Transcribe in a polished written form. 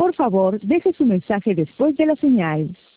Por favor, deje su mensaje después de la señal.